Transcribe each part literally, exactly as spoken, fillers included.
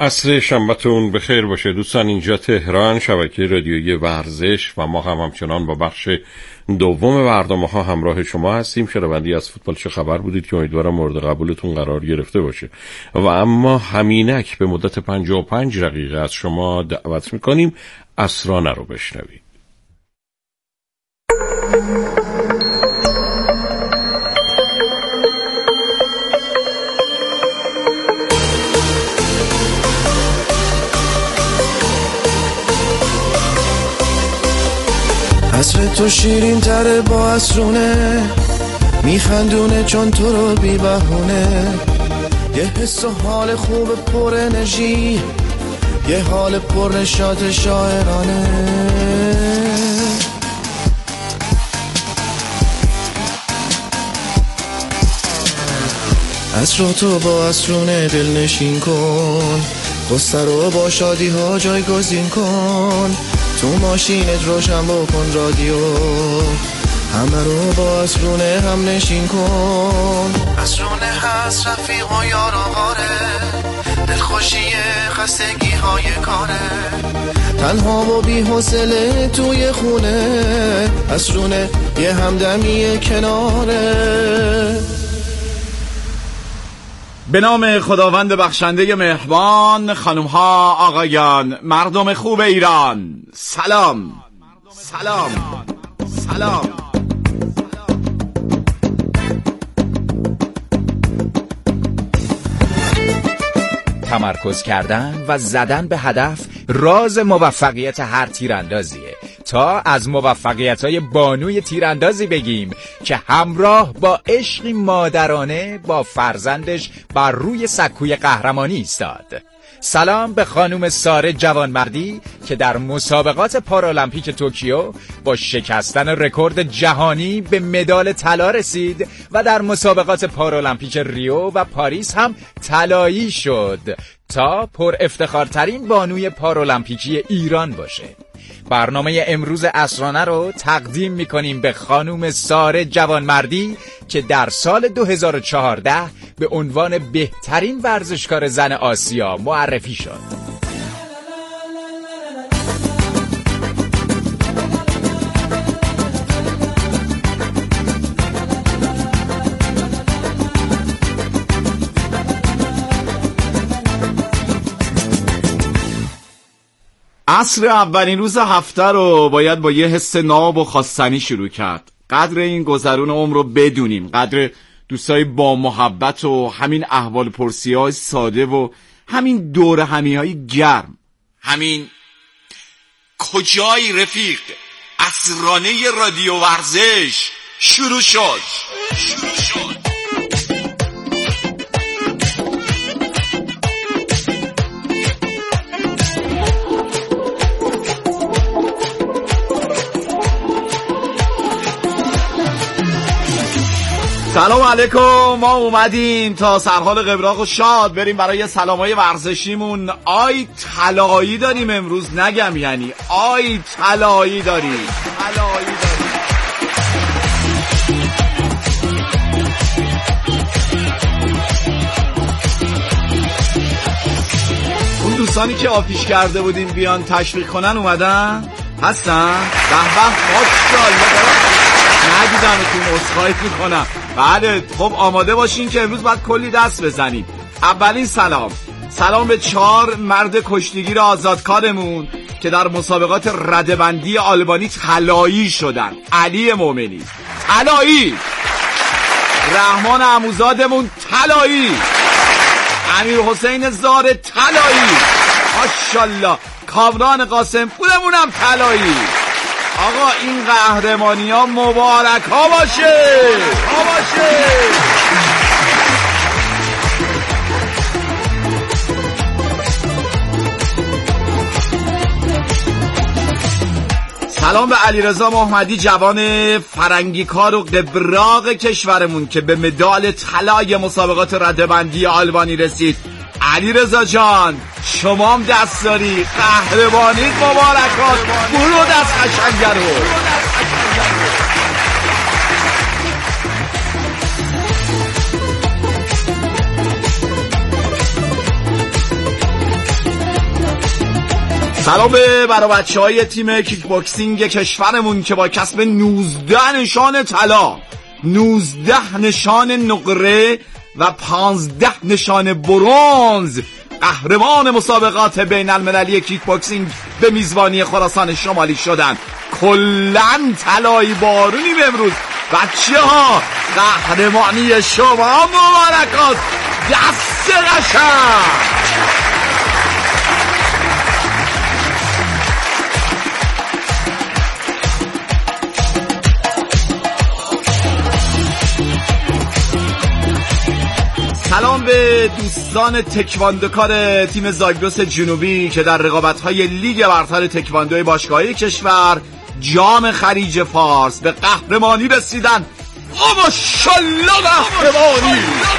عصر شنبهتون بخیر باشه دوستان. اینجا تهران، شبکه رادیویی ورزش و ما هم همچنان با بخش دوم برنامه ها همراه شما هستیم. شنوندی از فوتبال چه خبر بودید که امیدوارم مورد قبولتون قرار گرفته باشه و اما همینک به مدت پنجاه و پنج دقیقه از شما دعوت میکنیم اسرانه رو بشنوید. عصر تو شیرین تره با عصرونه، میخندونه چون تو رو بی بهونه. یه حس و حال خوب پر انرژی، یه حال پر نشاط شاعرانه. عصر تو با عصرونه دل نشین کن، قصه رو با شادی ها جایگزین کن. تو ماشینت روشن بکن رادیو، همه رو با عصرونه هم نشین کن. عصرونه هست رفیق و یار و غاره، دلخوشی خستگی های کاره. تنها و بی حوصله توی خونه، عصرونه یه همدمی کناره. به نام خداوند بخشنده مهربان، خانم ها آقایان، مردم خوب ایران، سلام سلام سلام. تمرکز کردن و زدن به هدف راز موفقیت هر تیراندازیه. تا از موفقیت‌های بانوی تیراندازی بگیم که همراه با عشقی مادرانه با فرزندش بر روی سکوی قهرمانی ایستاد. سلام به خانم ساره جوانمردی که در مسابقات پارالمپیک توکیو با شکستن رکورد جهانی به مدال طلا رسید و در مسابقات پارالمپیک ریو و پاریس هم طلایی شد تا پر افتخارترین بانوی پارالمپیکی ایران باشه. برنامه امروز اسرانه رو تقدیم میکنیم به خانم ساره جوانمردی که در سال دو هزار و چهارده به عنوان بهترین ورزشکار زن آسیا معرفی شد. عصر اولین روز هفته رو باید با یه حس ناب و خواستنی شروع کرد. قدر این گذرون عمر رو بدونیم، قدر دوستای با محبت و همین احوال پرسی های ساده و همین دور همی های گرم. همین کجای رفیق؟ اسرانه رادیو ورزش شروع شد شروع شد سلام علیکم. ما اومدیم تا سرحال قبراق و شاد بریم برای سلامای ورزشیمون. آی طلایی داریم امروز، نگم یعنی آی طلایی داریم طلایی داریم. اون دوستانی که آفیش کرده بودیم بیان تشویق کنن اومدن؟ هستن؟ به به ماشاءالله. ندیدمتون، عذرخواهی میکنم. بله خب آماده باشین که امروز باید کلی دست بزنیم. اولین سلام سلام به چهار مرد کشتیگیر آزادکارمون که در مسابقات ردبندی آلبانی طلایی شدن. علی مومنی طلایی، رحمان عموزادمون طلایی، امیر حسین زار طلایی، ماشاءالله، کامران قاسم پورمونم طلایی. آقا این قهرمانی ها مبارک ها باشه ها باشه. سلام به علیرضا محمدی، جوان فرنگی کار و قبراق کشورمون که به مدال طلای مسابقات ردبندی آلبانی رسید. علیرضا جان شما هم دست داری، قهرمانیت مبارکات. برو دست قشنگه رو. سلام به برای بچه های تیم کیک بوکسینگ کشورمون که با کسب نوزده نشان طلا، نوزده نشان نقره و پانزده نشان برنز قهرمان مسابقات بین المللی کیک بوکسینگ به میزبانی خراسان شمالی شدن. کلن طلایی بارونیم امروز بچه ها. قهرمانی شما مبارکات، دست قشنگ. سلام به دوستان تکواندوکار تیم زاگرس جنوبی که در رقابت‌های لیگ برتر تکواندوی باشگاهی کشور جام خلیج فارس به قهرمانی رسیدن. او ماشاءالله قهرمانی.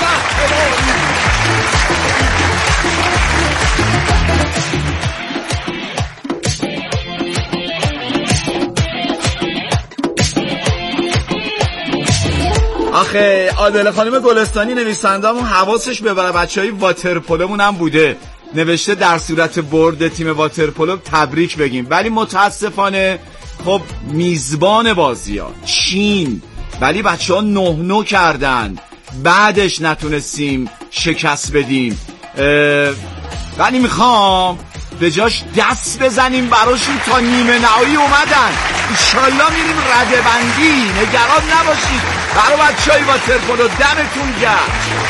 آخه عادله خانم گلستانی نویسنده‌مون حواسش به بچه‌های واترپولومون هم بوده، نوشته در صورت برد تیم واترپولو تبریک بگیم، ولی متاسفانه خب میزبان بازی‌ها چین، ولی بچه‌ها نه نه کردن، بعدش نتونستیم شکست بدیم. ولی میخوام به جاش دست بزنیم براشون، تا نیمه نهایی اومدن، انشالله میریم رده بندی، نگران نباشید. برای بچه‌های واترپولو دمتون گرم.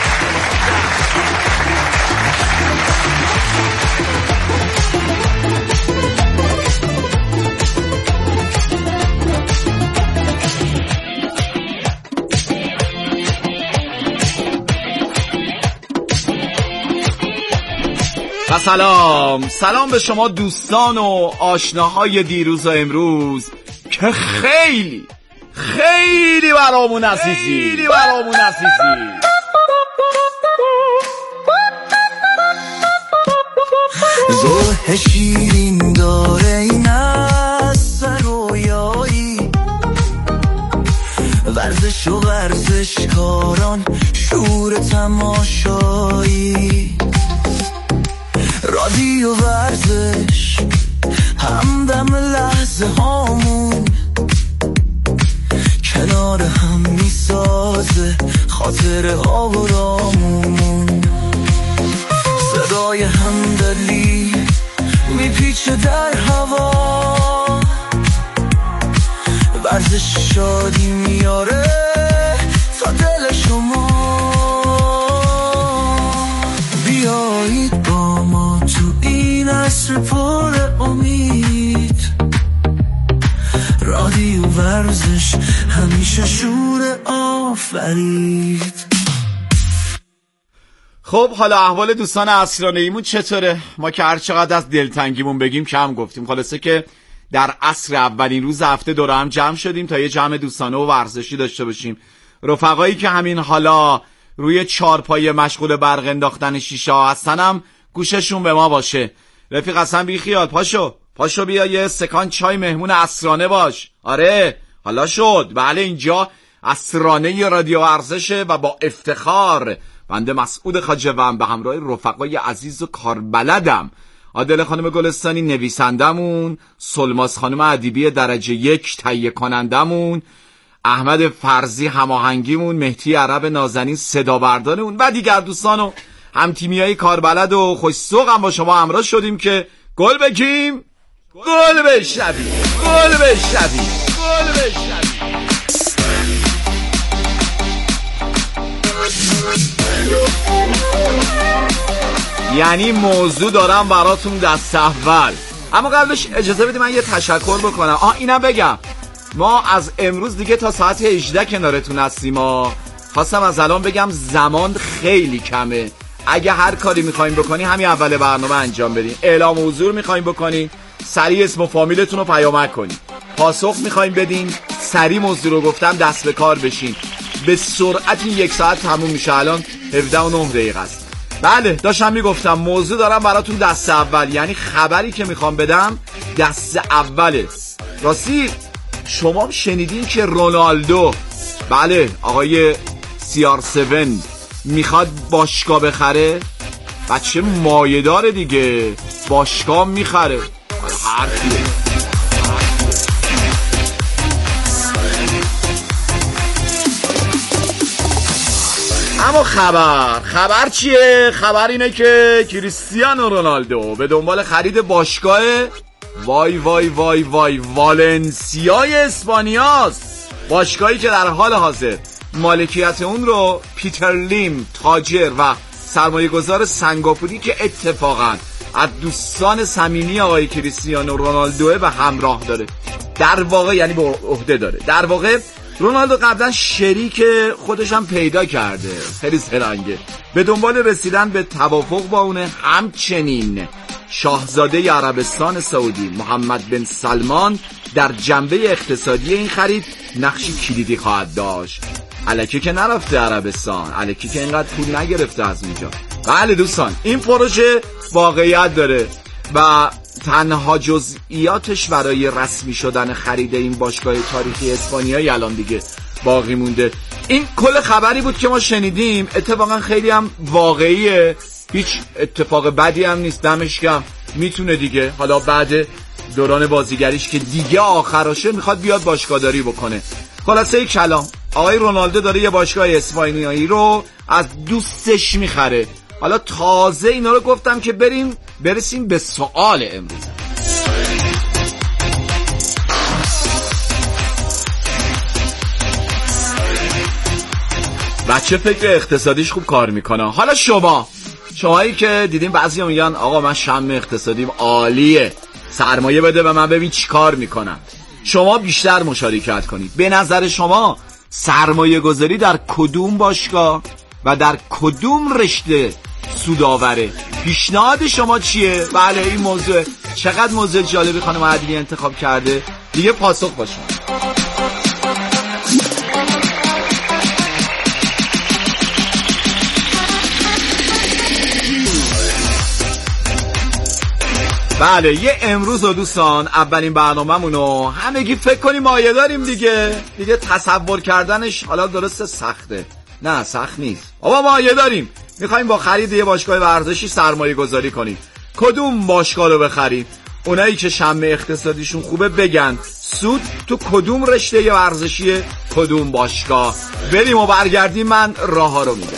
و سلام سلام به شما دوستان و آشناهای دیروز و امروز که خیلی خیلی برامون عزیزی خیلی برامون عزیزی. زوه شیرین داره این از رویایی، ورزش و ورزشکاران شور تماشایی، رادیو ورزش همدم لحظه هامون، کنار هم میسازه خاطر آرامون، صدای همدلی میپیچه در هوا، ورزش شادی میاره تا دل شما. بیایید با ما تو این عصر پر امید، رادیو ورزش همیشه شور آفرید. خب حالا احوال دوستان عصرانه ایمون چطوره؟ ما که هر چقدر از دلتنگیمون بگیم کم گفتیم. خلاصه که در عصر اولین روز هفته دور هم جمع شدیم تا یه جمع دوستانه و ورزشی داشته باشیم. رفقایی که همین حالا روی چارپایه مشغول برق انداختن شیشه ها هستن هم گوششون به ما باشه. رفیق اصلا بی خیال، پاشو پاشو بیا یه سکان چای مهمون عصرانه باش. آره حالا شد. بله اینجا عصرانه رادیو ورزشه و با افتخار بنده مسعود خاجوم به همراه رفقای عزیز و کاربلدم، عادله خانم گلستانی نویسندمون، سلماس خانم ادیبی درجه یک تهیه کنندمون، احمد فرزی هماهنگیمون، مهدی عرب نازنین صدا بردارمون و دیگر دوستان و همتیمیای کاربلد و خوش‌ذوق هم با شما همراه شدیم که گل بگیم، گل بشنویم، گل بشنویم، گل بشنویم. یعنی موضوع دارم براتون دست اول، اما قبلش اجازه بدید من یه تشکر بکنم. آه اینم بگم، ما از امروز دیگه تا ساعت هجده کنارتون هستیم. آه خواستم از الان بگم زمان خیلی کمه، اگه هر کاری میخوایم بکنی همین اول برنامه انجام بدین. اعلام حضور میخوایم بکنین، سریع اسم و فامیلتون رو پیامک کنین. پاسخ میخوایم بدین، سریع موضوع رو گفتم دست به کار بشین. به سرعت این یک ساعت تموم میشه، الان هفده و نه دقیقه است. بله داشتم میگفتم موضوع دارم براتون دست اول، یعنی خبری که میخوام بدم دست اوله. راستی شما شنیدین که رونالدو، بله آقای سی آر هفت میخواد باشگاه بخره؟ بچه مایه داره دیگه، باشگاه میخره. حرفیه. اما خبر خبر چیه؟ خبر اینه که کریستیانو رونالدو به دنبال خرید باشگاه وای وای وای وای والنسیای اسپانیاست. باشگاهی که در حال حاضر مالکیت اون رو پیتر لیم، تاجر و سرمایه گذار سنگاپوری که اتفاقا از دوستان صمیمی آقای کریستیانو رونالدو به همراه داره، در واقع یعنی به عهده داره. در واقع رونالدو قبلا شریک خودش هم پیدا کرده، خیلی زرنگه، به دنبال رسیدن به توافق با اونه. همچنین شاهزاده عربستان سعودی محمد بن سلمان در جنبه اقتصادی این خرید نقشی کلیدی خواهد داشت. الکی که نرفته عربستان، الکی که اینقدر پول نگرفته از اونجا. بله دوستان، این پروژه واقعیت داره و تنها جزئیاتش برای رسمی شدن خرید این باشگاه تاریخی اسپانیایی الان دیگه باقی مونده. این کل خبری بود که ما شنیدیم، اتفاقا خیلی هم واقعیه، هیچ اتفاق بدی هم نیست، دمش گرم. میتونه دیگه حالا بعد دوران بازیگریش که دیگه آخراشه میخواد بیاد باشگاهداری بکنه. خلاصه کلام، آقای رونالدو داره یه باشگاه اسپانیایی رو از دوستش میخره. حالا تازه اینا رو گفتم که بریم برسیم به سوال امروز. بچه فکر اقتصادیش خوب کار میکنه. حالا شما شمایی که دیدین بعضی ها میگن آقا من شم اقتصادیم عالیه، سرمایه بده به من ببین چی کار میکنم. شما بیشتر مشارکت کنید. به نظر شما سرمایه گذاری در کدوم باشگاه و در کدوم رشته سودآوره؟ پیشنهاد شما چیه؟ بله این موضوع چقدر موضوع جالبی خانم عدلی انتخاب کرده. دیگه پاسخ با شما. بله یه امروز و دوستان اولین برنامه‌مونو همگی فکر کنیم مایه داریم دیگه. دیگه تصور کردنش حالا درسته سخته، نه سخت نیست بابا، مایه داریم. میخوایم با خرید یه باشگاه ورزشی سرمایه گذاری کنیم. کدوم باشگاه رو بخریم؟ اونایی که شم اقتصادیشون خوبه بگن سود تو کدوم رشته ورزشی کدوم باشگاه. بریم و برگردیم من راه ها رو میگم.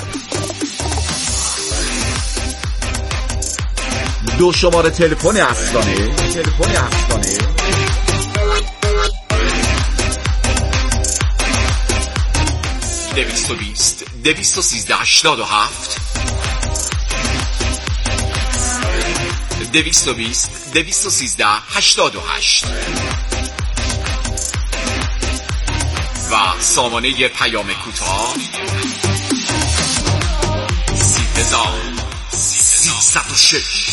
دو شماره تلفن اصلانه تلفن اصلانه دویست و بیست دویست و سیزده هشتاد و هفت دویست و بیست دویست و سیزده هشتاد و هشت و سامانه پیام کوتاه سیزده سیصد و شش.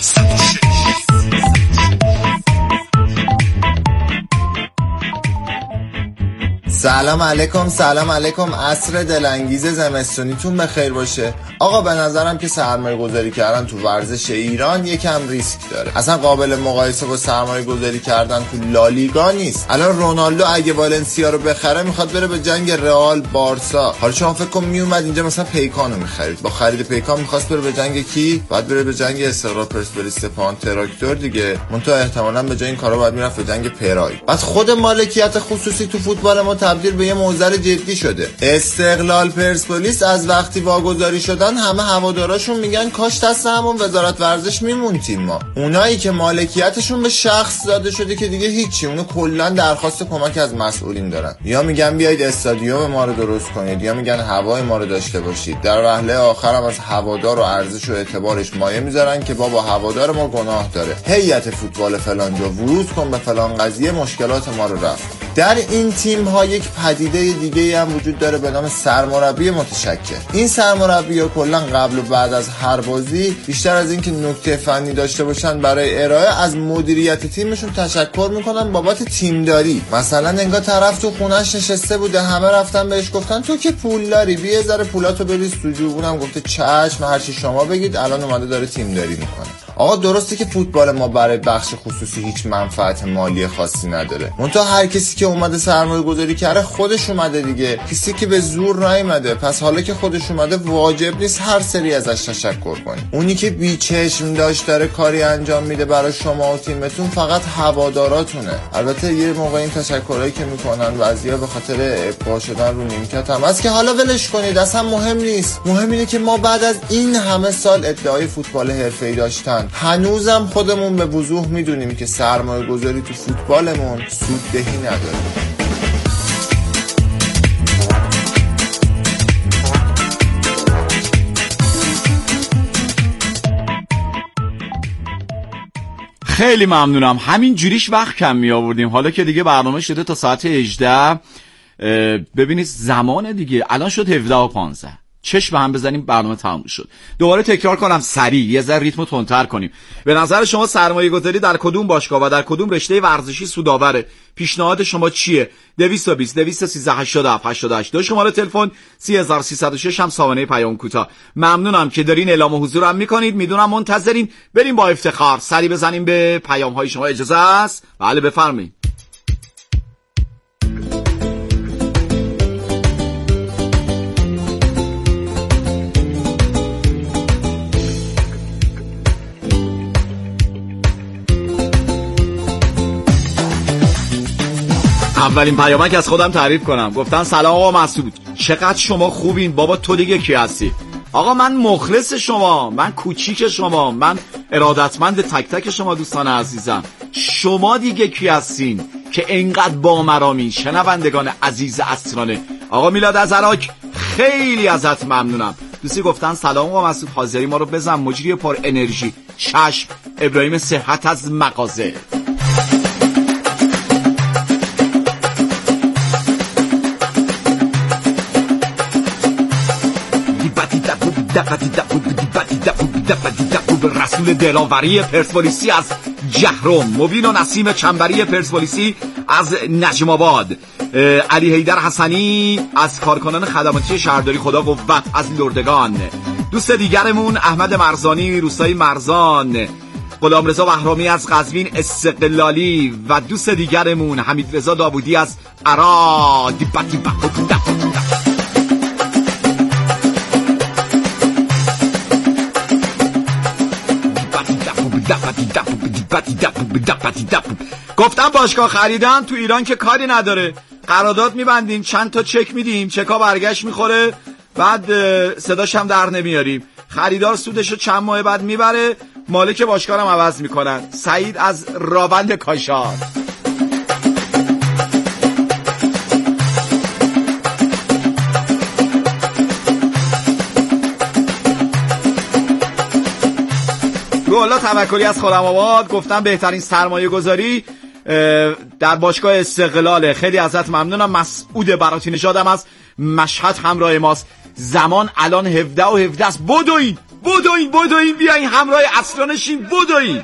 سلام علیکم سلام علیکم عصر دلانگیز زمستونیتون بخیر باشه. آقا به نظرم که سرمایه گذاری کردن تو ورزش ایران یکم ریسک داره، اصلا قابل مقایسه با سرمایه گذاری کردن تو لالیگا نیست. الان رونالدو اگه والنسیا رو بخره میخواد بره به جنگ رئال بارسا. حالا شما فکر کن میومد اینجا مثلا پیکانو میخرید، با خرید پیکان میخواست بره به جنگ کی؟ بعد بره به جنگ استقلال پرسپولیس سپاهان تراکتور دیگه. منتها احتمالاً به جای این کارا باید میرفت به جنگ پرای. بعد خود مالکیت خصوصی تو فوتبال ما تبدیل به یه موزل جدی شده. استقلال پرسپولیس از وقتی واگذاری شدن همه هواداراشون میگن کاش دست همون وزارت ورزش میمونتیم ما. اونایی که مالکیتشون به شخص داده شده که دیگه هیچی، اونو کلا درخواست کمک از مسئولین دارن. یا میگن بیایید استادیوم ما رو درست کنید، یا میگن هوای ما رو داشته باشید. در وهله آخر هم از هوادار و ارزش و اعتبارش مایه میذارن که بابا هوادار ما گناه داره، هیئت فوتبال فلان جا ورود کن به فلان قضیه مشکلات ما رو رفع. در این تیم ها یک پدیده دیگه هم وجود داره به نام سرمربی متشکر. این سرمربی‌ها کلا قبل و بعد از هر بازی بیشتر از اینکه نکته فنی داشته باشن برای ارائه، از مدیریت تیمشون تشکر میکنن بابت تیمداری. مثلا انگار طرف تو خونش نشسته بوده، همه رفتن بهش گفتن تو که پول داری بیا ذره پولاتو بریز تو جیبونم، گفته چشم هر چی شما بگید. الان اومده داره تیمداری میکنه. آقا درسته که فوتبال ما برای بخش خصوصی هیچ منفعت مالی خاصی نداره، منتها هر کسی که اومده سرمایه گذاری کرده خودش اومده دیگه، کسی که به زور نیومده. پس حالا که خودش اومده واجب نیست هر سری ازش تشکر کنی. اونی که بیچشم داشت داره کاری انجام میده برای شما و تیمتون فقط هواداراتونه. البته یه موقع این تشکرایی که میکنن بعضیا به خاطر ابقا شدن رو نیمکت هم از که حالا ولش کنید، اصلا مهم نیست. مهم اینه که ما بعد از این همه سال ادعای فوتبال حرفه‌ای داشتن هنوزم خودمون به وضوح میدونیم که سرمایه گذاری تو فوتبالمون سوددهی نداره. خیلی ممنونم. همین جوریش وقت کم می آوردیم، حالا که دیگه برنامه شده تا ساعت هجده. ببینید زمان دیگه الان شد هفده و پانزده، چشم هم بزنیم برنامه تموم شد. دوباره تکرار کنم سریع یه ذره ریتمو تندتر کنیم. به نظر شما سرمایه گذاری در کدوم باشگاه و در کدوم رشته ورزشی سودآوره؟ پیشنهاد شما چیه؟ دویست و بیست دویست و سیزده هشتاد و هفت هشتاد و هشت دو شماره تلفن سه هزار و سیصد و شش هم سامانه پیام کوتاه. ممنونم که دارین اعلام حضور هم میکنید، میدونم منتظرین. بریم با افتخار سری بزنیم به پیام های شما. اجازه است؟ بله بفرمایید. اولین پیامک از خودم تعریف کنم. گفتن سلام آقا مسعود، چقدر شما خوبین بابا. تو دیگه کی هستی؟ آقا من مخلص شما، من کوچیک شما، من ارادتمند تک تک شما دوستان عزیزم. شما دیگه کی هستین که اینقدر با مرامین؟ شنوندگان عزیز اسرانه. آقا میلاد از عراق خیلی ازت ممنونم. دوستی گفتن سلام آقا مسعود، حاضری ما رو بزن مجری پر انرژی. چشم. ابراهیم صحت از مغازه. رسول دلاوری پرسپولیسی از جهرم، مبین و نسیم چنبری پرسپولیسی از نجم آباد، علی حیدر حسنی از کارکنان خدماتی شهرداری خدا قوت از لردگان، دوست دیگرمون احمد مرزانی روستای مرزان، غلامرضا بهرامی از قزوین استقلالی و دوست دیگرمون حمید رضا داوودی از عراق. گفتم باشگاه خریدن تو ایران که کاری نداره، قرارداد میبندیم، چند تا چک میدیم، چکا برگشت میخوره، بعد صداش هم در نمیاریم، خریدار سودشو چند ماه بعد میبره، مالک باشگاه هم عوض میکنن. سعید از راوند کاشان. روح‌الله توکلی از خرم‌آباد گفتم بهترین سرمایه گذاری در باشگاه استقلاله. خیلی ازت ممنونم. مسعود براتی نژادم از مشهد همراه ماست. زمان الان هفده و هفده است. بدوین بدوین بدوین بیاین همراه اسرانشین. بدوین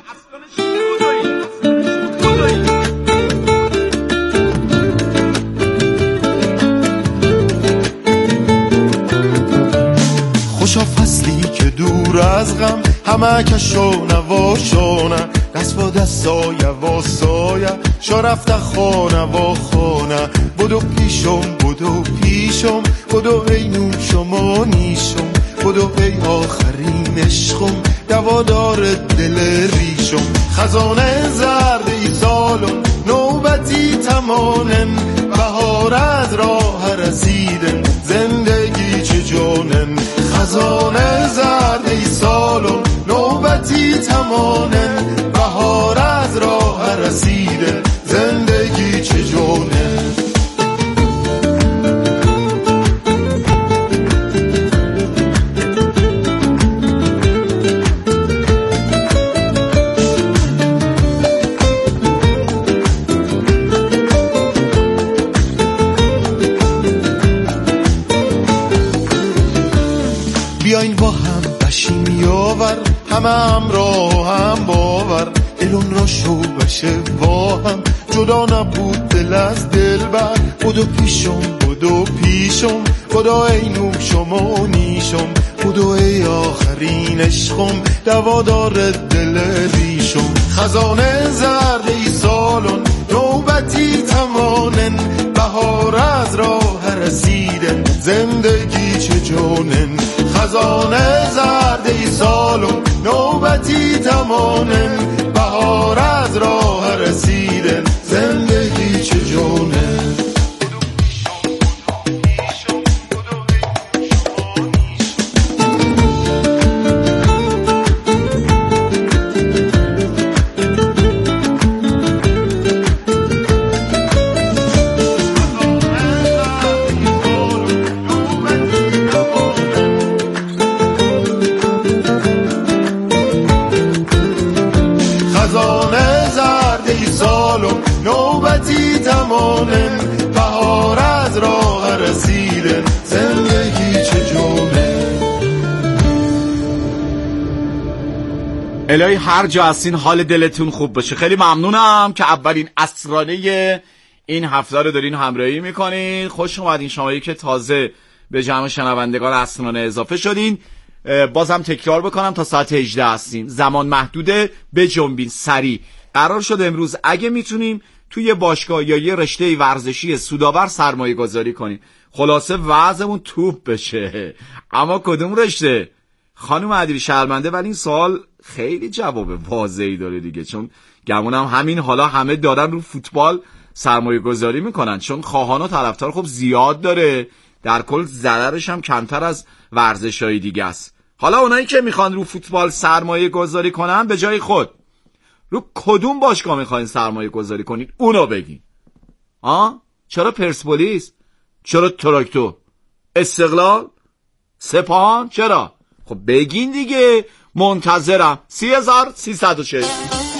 خوشا فصلی که دور از غم همه کشو نواشانه، دست با دست سایه و سایه شا رفته خانه و خانه. بدو پیشم بدو پیشم بدو ای نوشم و نیشم، بدو ای آخرین عشقم دوادار دل ریشم. خزانه زرد ای سالم نوبتی تمانم، بهار از راه رسیدن زندگی چه جانم. خزانه زرد ای سالم نوبتی تمانم، بهار از راه رسیدن زندگی چه جانم. بیاین با هم بشیم یاور، همه همراه هم باور، دلون را شو بشه با هم، جدا نبود دل از دل بر. بدو پیشم بدو پیشم بدو ای نوشم و نیشم بدو ای آخرین عشقم دوادار دل ریشم خزانه زرد ای سالن نوبتی تمانن بهار از راه رسیدن زندگی چه جونن خزانه زرد ای سالن نوبتی تمانن بهار از راه رسیدن زندگی چه جونن نوبتی تمانن بهار از راه رسیدن زندگی چه جونه. الهی هر جا هستین حال دلتون خوب باشه. خیلی ممنونم که اولین اسرانه این هفته رو دارین همراهی میکنین. خوش اومدین شمایی که تازه به جمع شنوندگان اسرانه اضافه شدین. بازم تکرار بکنم تا ساعت هجده هستیم، زمان محدوده، به جنبین سریع. قرار شد امروز اگه میتونیم توی باشگاه یا یه رشته ورزشی سودآور سرمایه گذاری کنیم، خلاصه وضعمون توپ بشه. اما کدوم رشته؟ خانم عدیری شرمنده، ولی این سوال خیلی جواب واضحی داره دیگه، چون گمونم همین حالا همه دارن رو فوتبال سرمایه گذاری میکنن، چون خواهان و طرفدار خب زیاد داره، در کل ضررش هم کمتر از ورزش‌های دیگه است. حالا اونایی که میخوان رو فوتبال سرمایه گذاری کنن، به جای خود رو کدوم باشگاه میخواین سرمایه گذاری کنید اونو بگین. آه؟ چرا پرسپولیس؟ چرا تراکتور؟ استقلال؟ سپاهان؟ چرا؟ خب بگین دیگه، منتظرم. سی هزار سیصد و شش.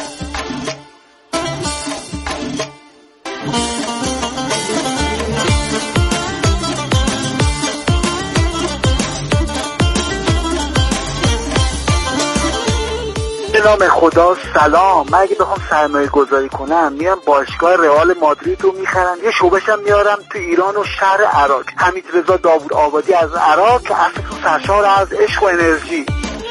به نام خدا سلام. من اگه بخوام سرمایه گذاری کنم میرم باشگاه رئال مادرید رو میخرم، یه شعبه‌شم میارم تو ایران و شهر عراق. حمید رضا داوود آبادی از عراق که اصلا سرشار از عشق و انرژی.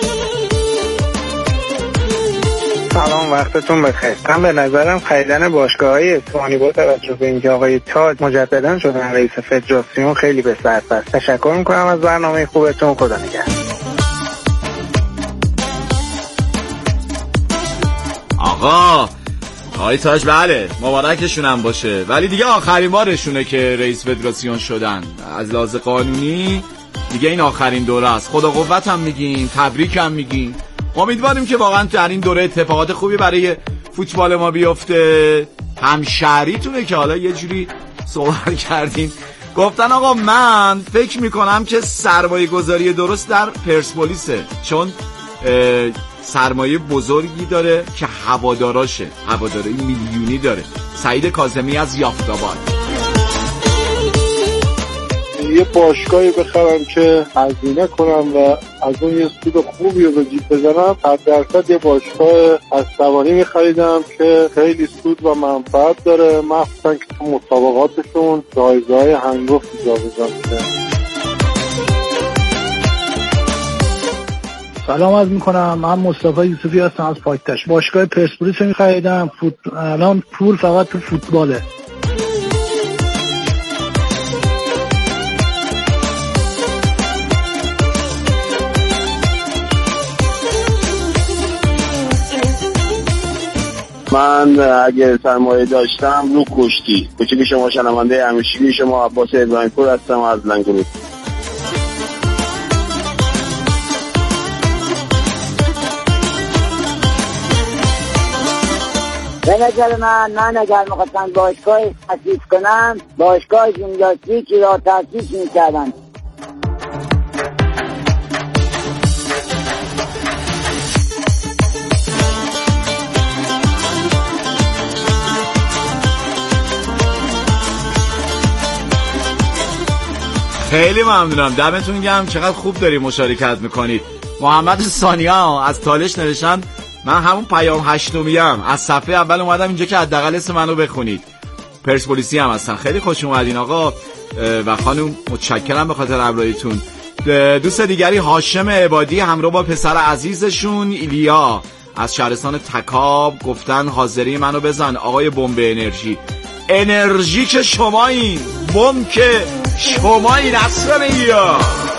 سلام، وقتتون بخیر. من به نظرم خریدن باشگاه‌های اصفهانی با توجه به اینکه آقای تاج مجددا شدن رئیس فدراسیون خیلی به صرف است. تشکر میکنم از برنامه خوبتون. خدا نگهدار. آقا آقای تاج بله مبارکشون هم باشه، ولی دیگه آخرین بارشونه که رئیس فدراسیون شدن. از لحاظ قانونی دیگه این آخرین دوره است. خدا قوت هم میگیم، تبریک هم میگیم. امیدواریم که واقعا در این دوره اتفاقات خوبی برای فوتبال ما بیفته. همشهریتونه که حالا یه جوری صحبت کردین، گفتن آقا من فکر میکنم که سرمایه گذاری درست در پرسپولیسه، چون سرمایه بزرگی داره که هواداراشه، هواداری میلیونی داره. سعید کاظمی از یافت‌آباد. یه باشگاهی بخرم که هزینه کنم و از اون یه سود خوبی رو به جیب بزنم، صد درصد یه باشگاه اسفحانی می‌خریدم که خیلی سود و منفعت داره، مخصوصا که تو مسابقاتشون جایزه‌های هنگفت جابجا میشه. سلام عرض میکنم، من مصطفی یوسفی هستم از پاکتش. باشگاه پرسپولیس رو می‌خریدم. فوت... الان پول فقط تو فوتباله. من اگه سرمایه داشتم رو کشتی. کوچیک شما شنونده همیشگی شما عباس ابراهیم‌پور هستم از لنگرود. به نظر من من اگر می‌خواستم باشگاه تأسیس کنم، باشگاه ژیمناستیکی را تأسیس می‌کردم. خیلی ممنونم، دمتون گرم. چقدر خوب داری مشارکت میکنید. محمد ثانیا از تالش نوشتن من همون پیام هشتمیم، از صفحه اول اومدم اینجا که حداقل اسم منو بخونید. پرسپولیسی هم هستن. خیلی خوش اومدین آقا. و خانم متشکرم به خاطر همراهیتون. دوست دیگری هاشم عبادی همراه با پسر عزیزشون ایلیا از شهرستان تکاب گفتن حاضری منو بزن آقای بمب انرژی. انرژی که شما این، بمب که شما این. اصلا ایلیا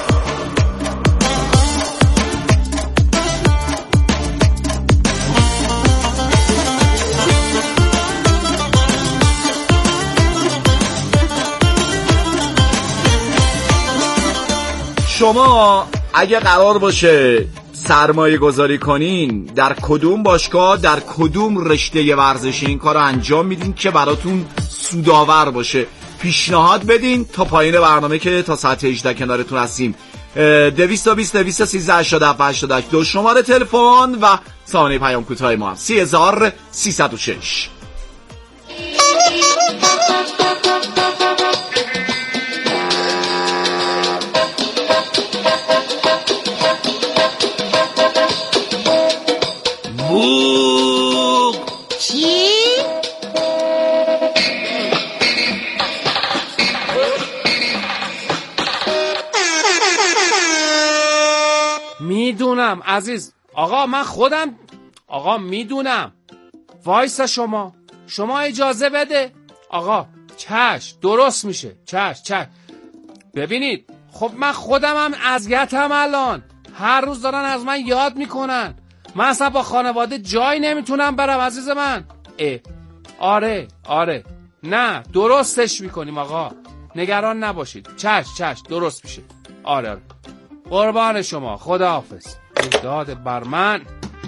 شما اگه قرار باشه سرمایه گذاری کنین در کدوم باشگاه در کدوم رشته ورزشی این کار رو انجام میدین که براتون سودآور باشه؟ پیشنهاد بدین تا پایین برنامه که تا ساعت هجده کنارتون هستیم. دویست و بیست دویست و سیزده هشتاد و هفت هشتاد و هشت دو شماره تلفن و سامانه پیام کوتاه ما هم سی هزار سیصد و شش. بوق چی؟ میدونم عزیز آقا، من خودم آقا میدونم. وایسا شما شما اجازه بده آقا. چش درست میشه. چش چش ببینید، خب من خودم هم اذیتم الان. هر روز دارن از من یاد میکنن. من اصلا با خانواده جای نمیتونم برم عزیز من. اه آره آره نه درستش میکنیم آقا، نگران نباشید. چش چش درست میشه. آره آره قربان شما، خداحافظ. داد بر من.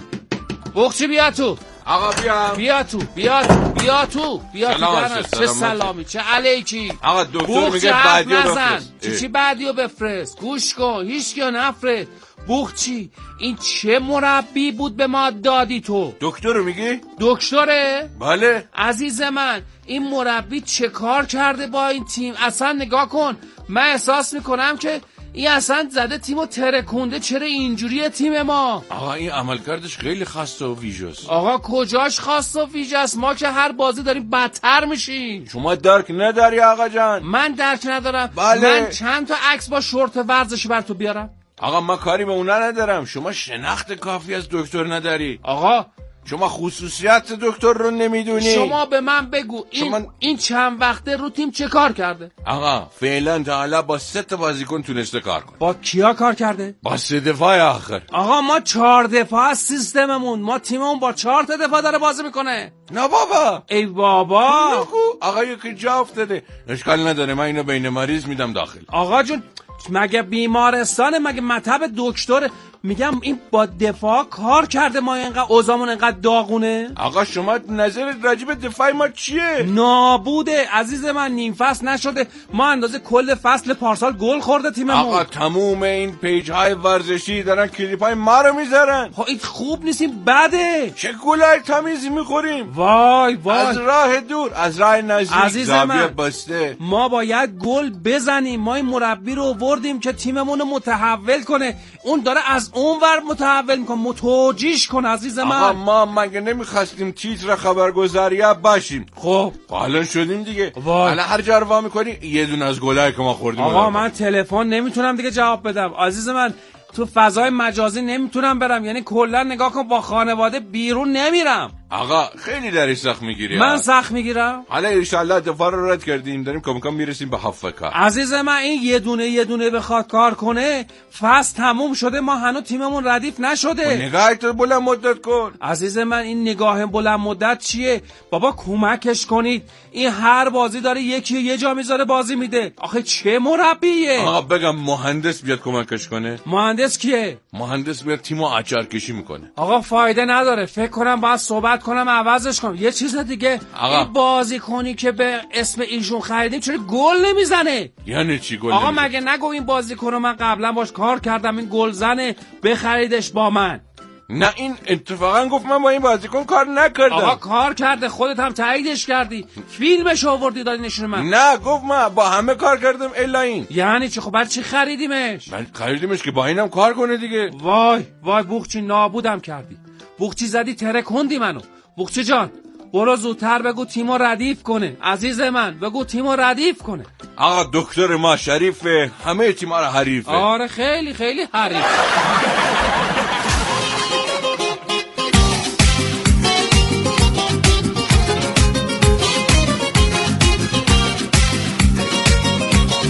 بخچی بیا تو آقا. بیا بیا تو بیا تو بیا تو بیا تو درنش. چه سلامی چه علیکی. آقا دکتر میگه بعدیو بفرست. چی چی بعدیو بفرست؟ گوش کن، هیچ کیو نفرست. بوخچی این چه مربی بود به ما دادی تو؟ دکتر میگی؟ دکتره؟ بله عزیز من، این مربی چه کار کرده با این تیم؟ اصلا نگاه کن، من احساس میکنم که این اصلا زده تیمو ترکونده. چرا اینجوریه تیم ما؟ آقا این عملکردش خیلی خاصه و ویژه‌ست. آقا کجاش خاصه و ویژه‌ست؟ ما که هر بازی داریم بدتر میشیم. شما درک نداری آقا جان؟ من درک ندارم. بله. من چند تا عکس با شورت ورزشی بر تو بیارم؟ آقا ما کاری به اونا ندارم. شما شناخت کافی از دکتر نداری. آقا شما خصوصیت دکتر رو نمیدونی. شما به من بگو این, شما... این چند وقته رو تیم چه کار کرده؟ آقا فعلا تا حالا با سه تا بازیکن تونسته کار کنه. با کیا کار کرده؟ با سه دفاع آخر. آقا ما چهار دفاع از سیستممون، ما تیممون با چهار تا دفاع داره بازی میکنه. نه بابا. ای بابا. آقا یکی جا افتاده. اشکال نداره، من اینو بین مریض میدم داخل. آقا جون مگه بیمارستانه؟ مگه مطب دکتره؟ میگم این با دفاع کار کرده. ما اینقدر اوزامون اینقدر داغونه. آقا شما نظرت راجع به دفاع ما چیه؟ نابوده عزیز من. نیم فصل نشده ما اندازه کل فصل پارسال گل خورده تیممون. آقا تموم این پیج های ورزشی دارن کلیپ های ما رو میذارن. خب این خوب نیستیم، بده. چه گلای تمیزی میخوریم. وای وای. از راه دور، از راه نزدیک، عزیز من بسته. ما باید گل بزنیم. ما این مربی رو آوردیم که تیممون رو متحول کنه. اون داره از اون ور متحول میکنه. متوجیش کن عزیز من. آقا ما مگه نمیخواستیم تیتر خبرگزاریه باشیم؟ خب حالا شدیم دیگه. حالا هر جا رو وا میکنی یه دونه از گلای که ما خوردیم. آقا من تلفن نمیتونم دیگه جواب بدم عزیز من. تو فضای مجازی نمیتونم برم. یعنی کلا نگاه کن با خانواده بیرون نمیرم. آقا خیلی داری سخت میگیری. من سخت میگیرم. حالا ان شاء الله دفاع رو رد کردیم، داریم کم کم میرسیم به هفت کار. عزیز من این یه دونه یه دونه بخواد کار کنه فصل تموم شده، ما هنوز تیممون ردیف نشده. نگاه تو بلند مدت کن. عزیز من این نگاه بلند مدت چیه؟ بابا کمکش کنید. این هر بازی داره یکی یه جا میذاره بازی میده. آخه چه مربیه؟ آقا بگم مهندس بیاد کمکش کنه. مهندس کیه؟ مهندس میاد تیمو اچار کشی میکنه. آقا فایده نداره. فکر کنم باید صحبت کنم عوضش کنم. یه چیز دیگه، آقا. این بازیکنی که به اسم ایشون خریدیم چرا گل نمیزنه؟ یعنی چی گل آقا نمیزنه؟ مگه نگو این بازیکن رو من قبلا باش کار کردم، این گل زنه، بخریدش با من. نه این اتفاقا گفت من با این بازیکن کار نکردم. آقا کار کرده، خودت هم تاییدش کردی، فیلمش آوردی دادی نشون من. نه گفت من با همه کار کردم الا این. یعنی چی؟ خب بعد چی خریدیمش؟ من خریدیمش که با اینم کار کنه دیگه. وای وای بوخچی نابودم کردی. بوخچی زدی ترکوندی منو. بوخچی جان برو زودتر بگو تیمو ردیف کنه. عزیز من بگو تیمو ردیف کنه. آقا دکتر ما شریفه، همه تیم‌ها رو حریفه. آره خیلی خیلی حریف.